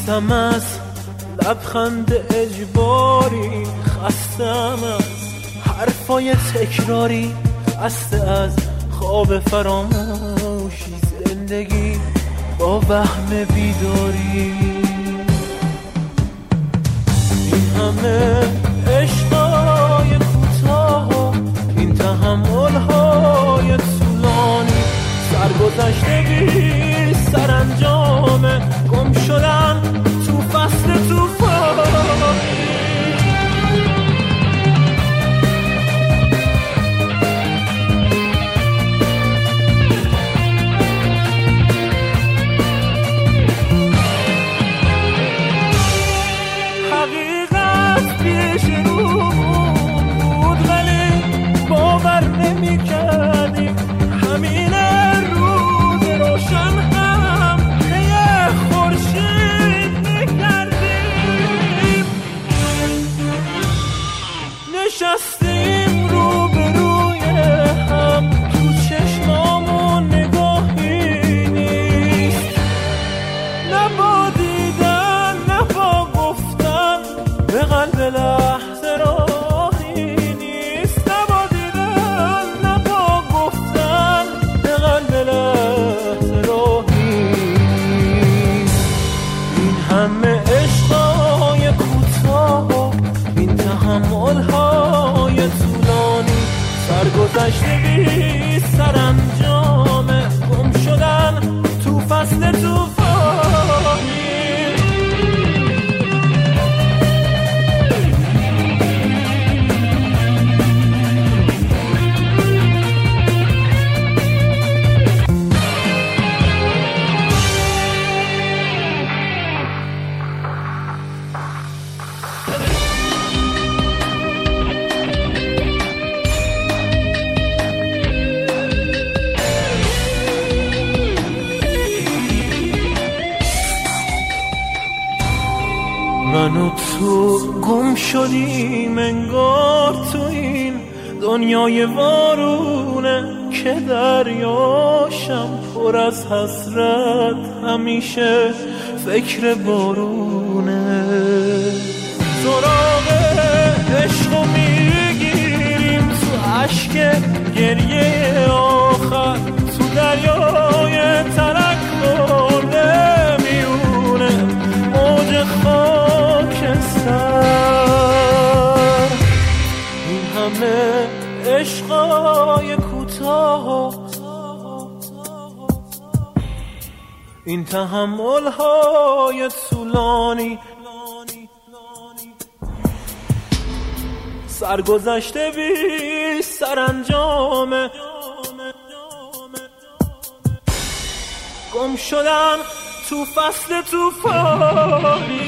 خستم از لبخند اجباری، خستم از حرفای تکراری، خسته از خواب فراموشی، زندگی با وهم بیداری. این همه عشقای کوتاه، این تحمل‌های طولانی، سرگذشته بی سرانجام، گم شدن تو فصل طوفانی. حقیقت پیش رو بود ولی باور نمی کردیم، همین روز روشن هم یه خورشید میکردیم. نشستیم رو به روی هم، تو چشمامون نگاهی نیست، نه با دیدن نه با گفتن، به قلب لحظه راهی نیست، نه با دیدن نه با گفتن، به قلب لحظه راهی نیست. این همه عشقای کوتاه، این تحمل‌های طولانی، سرگذشته بی سرانجام، گم شدن تو فصل طوفانی. من و تو گم شدیم انگار تو این دنیای وارونه، که دریاشم پر از حسرت، همیشه فکر بارونه. سراغ عشقو میگیریم تو اشک گریه آخر، تو دریای ترک برده میونه موج خاکستر. این همه عشقای کوتاه، این تحمل‌های طولانی، سرگذشته بی سرانجام، گم شدن تو فصل طوفانی.